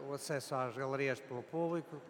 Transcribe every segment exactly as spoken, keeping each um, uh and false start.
o acesso às galerias pelo público.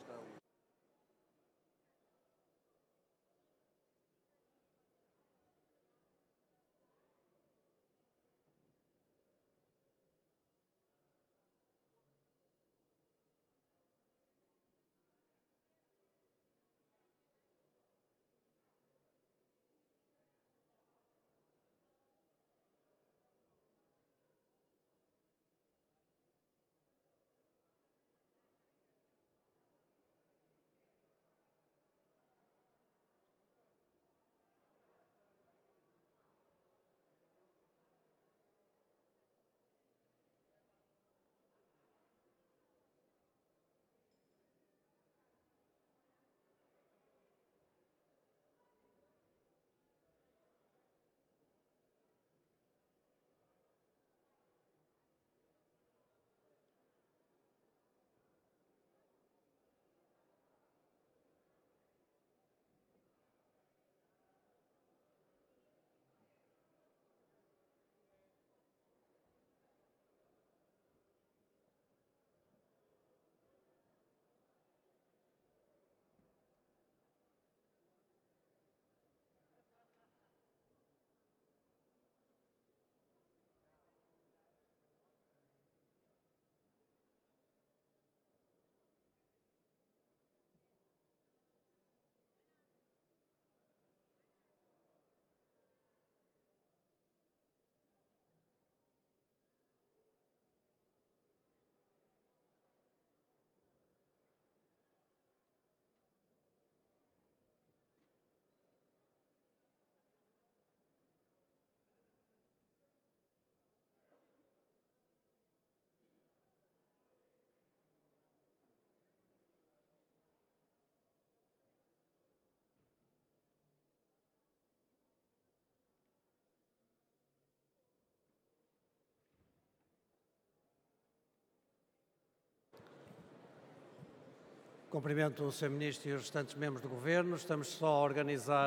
Cumprimento o senhor Ministro e os restantes membros do Governo. Estamos só a organizar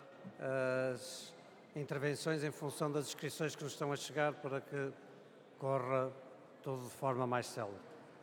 as intervenções em função das inscrições que nos estão a chegar para que corra tudo de forma mais célere.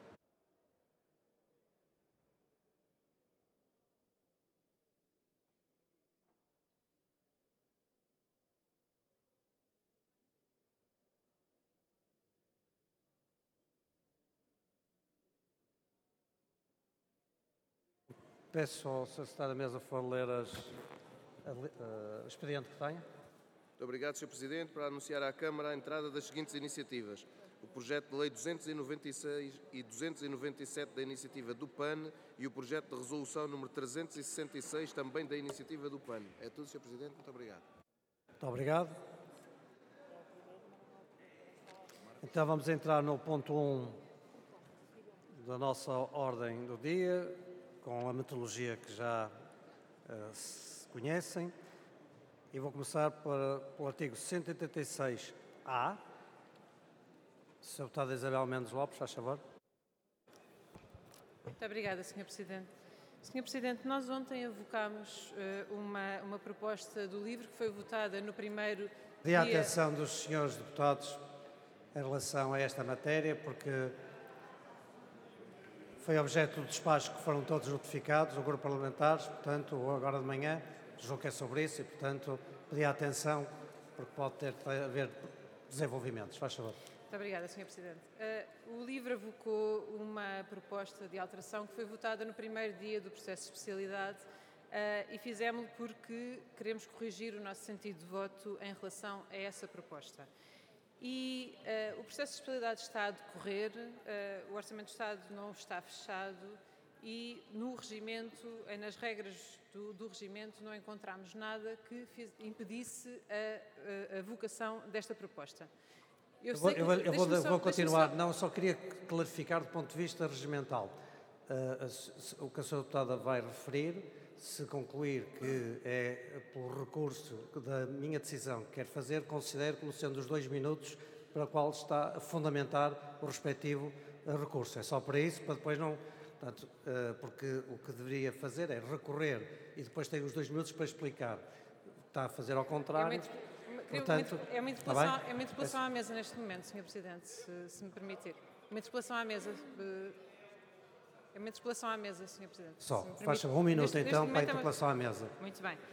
Peço ao senhor Secretário da Mesa for ler as, a, a, o expediente que tenha. Muito obrigado, senhor Presidente. Para anunciar à Câmara a entrada das seguintes iniciativas. O projeto de lei duzentos e noventa e seis e duzentos e noventa e sete da iniciativa do P A N e o projeto de resolução número trezentos e sessenta e seis também da iniciativa do P A N. É tudo, senhor Presidente. Muito obrigado. Muito obrigado. Então vamos entrar no ponto um da nossa ordem do dia, com a metodologia que já uh, se conhecem. E vou começar para, pelo artigo cento e oitenta e seis A. senhora Deputada Isabel Mendes Lopes, faz favor. Muito obrigada, senhor Presidente. senhor Presidente, nós ontem evocámos uh, uma, uma proposta do LIVRE que foi votada no primeiro Pedi a dia... atenção dos senhores deputados em relação a esta matéria, porque foi objeto de despachos que foram todos notificados, o grupo parlamentar, portanto, agora de manhã, julgo que é sobre isso e, portanto, pedi a atenção, porque pode ter a haver desenvolvimentos. Faz favor. Muito obrigada, senhor Presidente. Uh, o LIVRE evocou uma proposta de alteração que foi votada no primeiro dia do processo de especialidade uh, e fizemos-lo porque queremos corrigir o nosso sentido de voto em relação a essa proposta. E uh, o processo de especialidade está a decorrer, uh, o Orçamento do Estado não está fechado e no regimento, nas regras do, do regimento, não encontramos nada que fiz, impedisse a, a, a vocação desta proposta. Eu, eu vou, que, eu vou, eu vou, só, vou continuar, só... não, só queria clarificar do ponto de vista regimental. Uh, o que a senhora Deputada vai referir, se concluir que é por recurso da minha decisão que quer fazer, considero como sendo os dois minutos para o qual está a fundamentar o respectivo recurso. É só para isso, para depois não... Portanto, uh, porque o que deveria fazer é recorrer e depois tem os dois minutos para explicar. Está a fazer ao contrário. É uma, Portanto, é uma interpelação, é uma interpelação à mesa neste momento, senhor Presidente, se, se me permitir. Uma interpelação à mesa. É uma interpelação à mesa, senhor Presidente. Só, faz um minuto neste, então neste para a interpelação é uma... à mesa. Muito bem.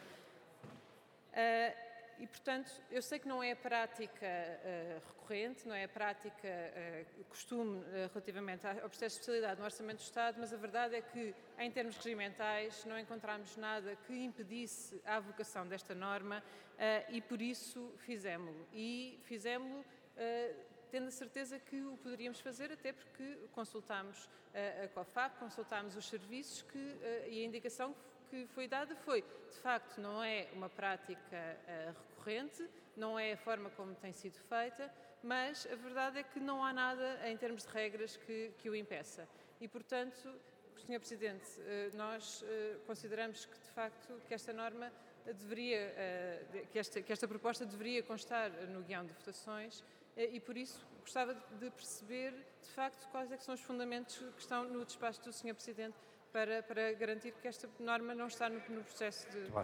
Uh, e, portanto, eu sei que não é a prática uh, recorrente, não é a prática uh, costume uh, relativamente ao processo de especialidade no Orçamento do Estado, mas a verdade é que, em termos regimentais, não encontramos nada que impedisse a avocação desta norma uh, e, por isso, fizemos-lo. E fizemos-lo uh, tendo a certeza que o poderíamos fazer, até porque consultámos uh, a COFAP, consultámos os serviços que, uh, e a indicação que foi dada foi, de facto, não é uma prática uh, recorrente, não é a forma como tem sido feita, mas a verdade é que não há nada em termos de regras que, que o impeça. E, portanto, senhor Presidente, uh, nós uh, consideramos que, de facto, que esta norma deveria, uh, que, esta, que esta proposta deveria constar no guião de votações uh, e, por isso, gostava de perceber, de facto, quais é que são os fundamentos que estão no despacho do senhor Presidente Para, para garantir que esta norma não está no, no processo de... Bem.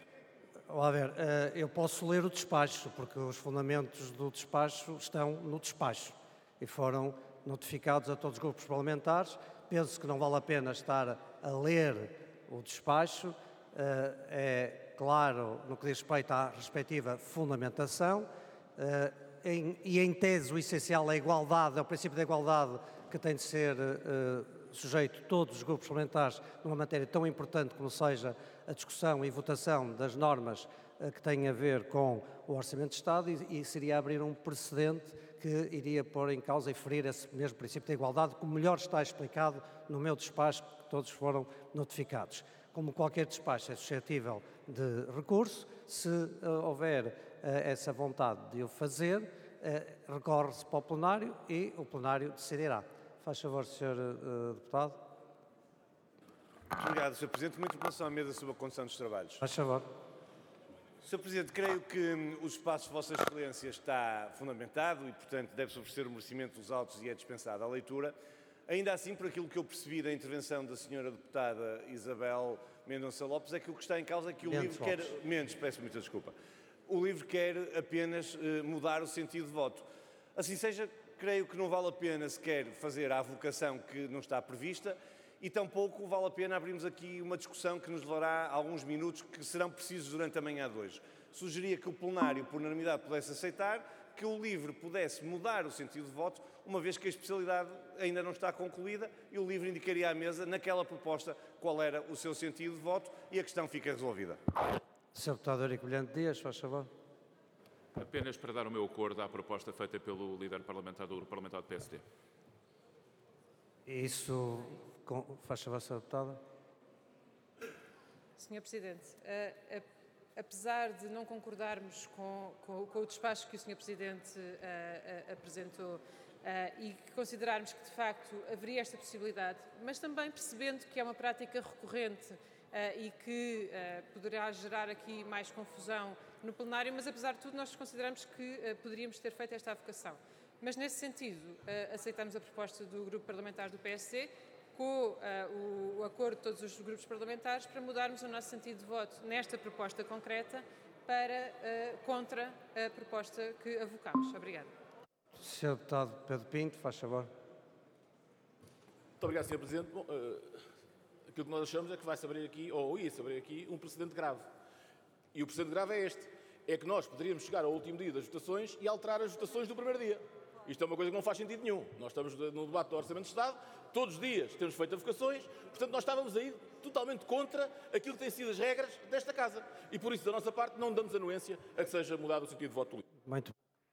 A ver, eu posso ler o despacho, porque os fundamentos do despacho estão no despacho e foram notificados a todos os grupos parlamentares. Penso que não vale a pena estar a ler o despacho. É claro no que diz respeito à respectiva fundamentação e, em tese, o essencial é a igualdade, é o princípio da igualdade que tem de ser sujeito todos os grupos parlamentares numa matéria tão importante como seja a discussão e votação das normas uh, que têm a ver com o Orçamento de Estado e, e seria abrir um precedente que iria pôr em causa e ferir esse mesmo princípio da igualdade, como melhor está explicado no meu despacho, que todos foram notificados. Como qualquer despacho é suscetível de recurso, se uh, houver uh, essa vontade de o fazer, uh, recorre-se para o plenário e o plenário decidirá. Faz favor, senhor uh, Deputado. Muito obrigado, senhor Presidente. Uma interpelação à mesa sobre a condução dos trabalhos. Faz favor. senhor Presidente, creio que hum, o espaço de Vossa Excelência está fundamentado e, portanto, deve-se oferecer o merecimento dos autos e é dispensada a leitura. Ainda assim, por aquilo que eu percebi da intervenção da senhora Deputada Isabel Mendonça Lopes, é que o que está em causa é que o Mendes livro Lopes. quer... Mendes, peço muita desculpa. O livro quer apenas uh, mudar o sentido de voto. Assim seja, creio que não vale a pena sequer fazer a avocação que não está prevista e tampouco vale a pena abrirmos aqui uma discussão que nos levará alguns minutos que serão precisos durante a manhã de hoje. Sugeria que o plenário, por unanimidade, pudesse aceitar, que o livro pudesse mudar o sentido de voto, uma vez que a especialidade ainda não está concluída e o livro indicaria à mesa, naquela proposta, qual era o seu sentido de voto e a questão fica resolvida. senhor Deputado Eurico Brilhante Dias, faz favor. Apenas para dar o meu acordo à proposta feita pelo líder parlamentar do Grupo Parlamentar do P S D. Isso, com, faz favor, senhor Deputado. senhor Presidente, a, a, apesar de não concordarmos com, com, com o despacho que o senhor Presidente a, a, apresentou a, e que considerarmos que, de facto, haveria esta possibilidade, mas também percebendo que é uma prática recorrente a, e que a, poderá gerar aqui mais confusão no plenário, mas apesar de tudo nós consideramos que uh, poderíamos ter feito esta avocação. Mas nesse sentido uh, aceitamos a proposta do Grupo Parlamentar do P S D com uh, o, o acordo de todos os grupos parlamentares para mudarmos o nosso sentido de voto nesta proposta concreta para uh, contra a proposta que avocamos. Obrigada. senhor Deputado Pedro Pinto, faz favor. Muito obrigado, senhor Presidente. Bom, uh, aquilo que nós achamos é que vai-se abrir aqui, ou ia-se abrir aqui, um precedente grave. E o precedente grave é este, é que nós poderíamos chegar ao último dia das votações e alterar as votações do primeiro dia. Isto é uma coisa que não faz sentido nenhum. Nós estamos no debate do Orçamento de Estado, todos os dias temos feito avocações, portanto nós estávamos aí totalmente contra aquilo que têm sido as regras desta Casa. E por isso, da nossa parte, não damos anuência a que seja mudado o sentido de voto do livro. Muito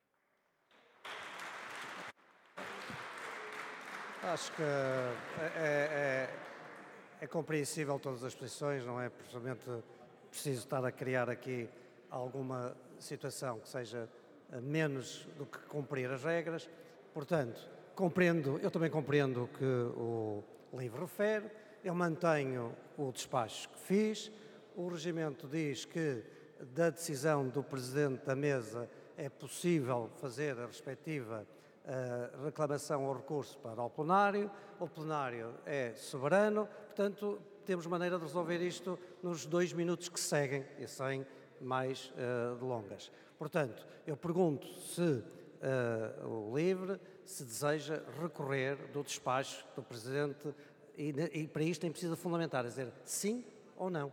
Acho que é, é, é compreensível todas as posições, não é precisamente preciso estar a criar aqui alguma situação que seja menos do que cumprir as regras. Portanto, compreendo, eu também compreendo o que o livro refere, eu mantenho o despacho que fiz, o regimento diz que da decisão do Presidente da Mesa é possível fazer a respectiva uh, reclamação ou recurso para o plenário, o plenário é soberano, portanto, temos maneira de resolver isto nos dois minutos que seguem e sem mais uh, delongas. Portanto, eu pergunto se uh, o LIVRE se deseja recorrer do despacho do Presidente e, e para isto tem preciso fundamentar, é dizer sim ou não.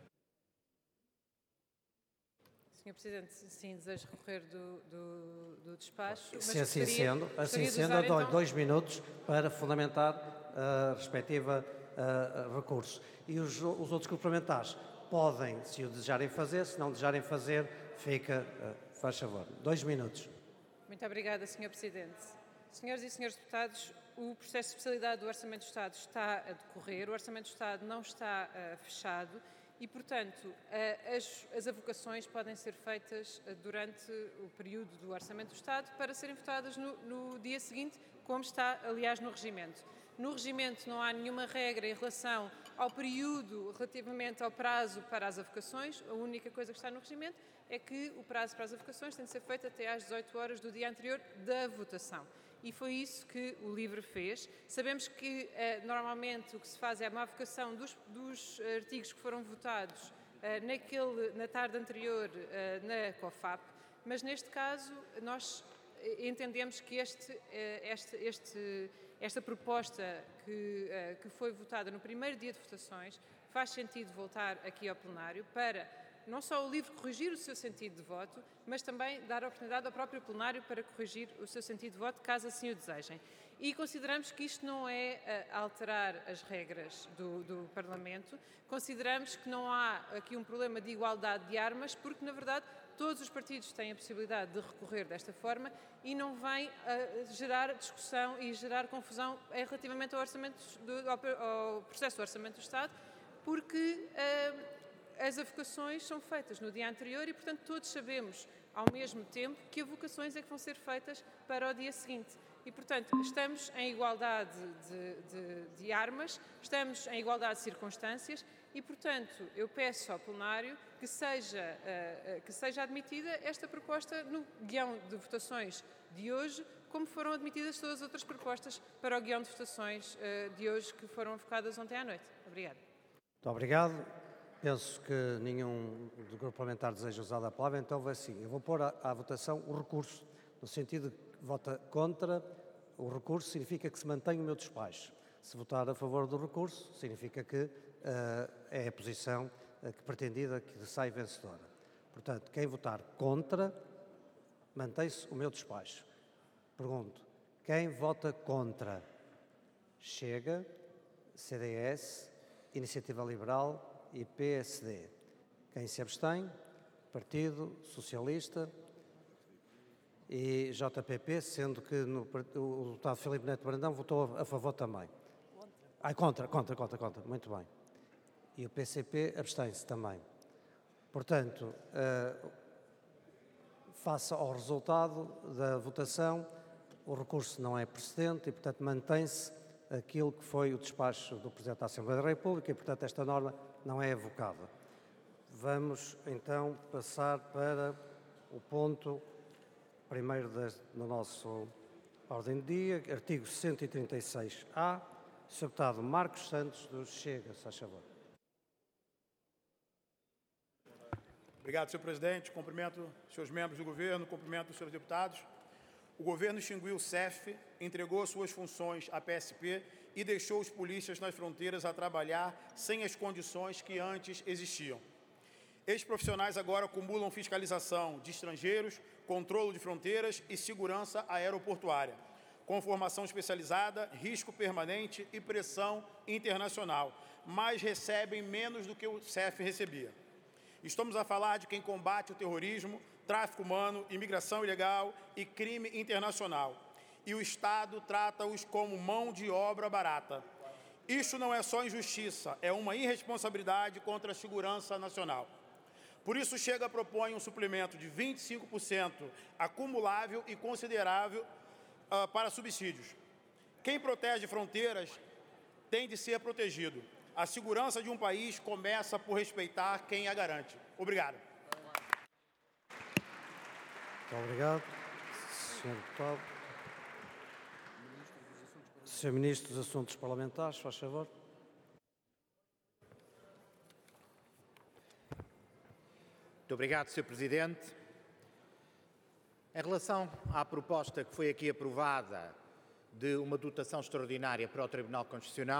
senhor Presidente, sim, desejo recorrer do, do, do despacho. Mas se assim gostaria, sendo, assim gostaria sendo, usar, dou então... dois minutos para fundamentar a respectiva uh, recurso. E os, os outros complementares podem, se o desejarem fazer, se não desejarem fazer, fica, uh, faz favor, dois minutos. Muito obrigada, senhor Presidente. Senhoras e senhores deputados, o processo de especialidade do Orçamento do Estado está a decorrer, o Orçamento do Estado não está uh, fechado e, portanto, uh, as, as avocações podem ser feitas uh, durante o período do Orçamento do Estado para serem votadas no, no dia seguinte, como está, aliás, no regimento. No regimento não há nenhuma regra em relação ao período relativamente ao prazo para as avocações. A única coisa que está no regimento é que o prazo para as avocações tem de ser feito até às dezoito horas do dia anterior da votação. E foi isso que o LIVRE fez. Sabemos que eh, normalmente o que se faz é uma avocação dos, dos artigos que foram votados eh, naquele, na tarde anterior eh, na COFAP, mas neste caso nós entendemos que este, este, este, esta proposta que, que foi votada no primeiro dia de votações faz sentido voltar aqui ao plenário para não só o LIVRE corrigir o seu sentido de voto, mas também dar a oportunidade ao próprio plenário para corrigir o seu sentido de voto, caso assim o desejem. E consideramos que isto não é uh, alterar as regras do, do Parlamento, consideramos que não há aqui um problema de igualdade de armas, porque, na verdade, todos os partidos têm a possibilidade de recorrer desta forma e não vem uh, gerar discussão e gerar confusão relativamente ao, orçamento do, ao, ao processo do Orçamento do Estado, porque uh, as avocações são feitas no dia anterior e, portanto, todos sabemos ao mesmo tempo que avocações é que vão ser feitas para o dia seguinte. E, portanto, estamos em igualdade de, de, de armas, estamos em igualdade de circunstâncias e, portanto, eu peço ao plenário que seja, uh, uh, que seja admitida esta proposta no guião de votações de hoje, como foram admitidas todas as outras propostas para o guião de votações uh, de hoje que foram avocadas ontem à noite. Obrigada. Muito obrigado. Penso que nenhum do grupo parlamentar deseja usar a palavra, então vai assim. Eu vou pôr à, à votação o recurso, no sentido de que vota contra o recurso, significa que se mantém o meu despacho. Se votar a favor do recurso, significa que uh, é a posição uh, que pretendida que sai vencedora. Portanto, quem votar contra, mantém-se o meu despacho. Pergunto, quem vota contra? Chega, C D S, Iniciativa Liberal e P S D. Quem se abstém? Partido Socialista e J P P, sendo que no, o deputado Filipe Neto Brandão votou a favor também. Ah, contra, contra, contra, contra. Muito bem. E o P C P abstém-se também. Portanto, uh, face ao resultado da votação, o recurso não é precedente e, portanto, mantém-se aquilo que foi o despacho do Presidente da Assembleia da República e, portanto, esta norma não é evocada. Vamos, então, passar para o ponto primeiro do nosso ordem do dia, artigo cento e trinta e seis A, senhor deputado Marcos Santos, do Chega, se faz favor. Obrigado, senhor Presidente. Cumprimento os senhores membros do governo, cumprimento os senhores deputados. O governo extinguiu o C E F, entregou suas funções à P S P e deixou os polícias nas fronteiras a trabalhar sem as condições que antes existiam. Estes profissionais agora acumulam fiscalização de estrangeiros, controle de fronteiras e segurança aeroportuária, com formação especializada, risco permanente e pressão internacional, mas recebem menos do que o C E F recebia. Estamos a falar de quem combate o terrorismo, tráfico humano, imigração ilegal e crime internacional. E o Estado trata-os como mão de obra barata. Isso não é só injustiça, é uma irresponsabilidade contra a segurança nacional. Por isso, Chega propõe um suplemento de vinte e cinco por cento acumulável e considerável uh, para subsídios. Quem protege fronteiras tem de ser protegido. A segurança de um país começa por respeitar quem a garante. Obrigado. Muito obrigado, senhor deputado. senhor Ministro dos Assuntos Parlamentares, faz favor. Muito obrigado, senhor Presidente. Em relação à proposta que foi aqui aprovada de uma dotação extraordinária para o Tribunal Constitucional.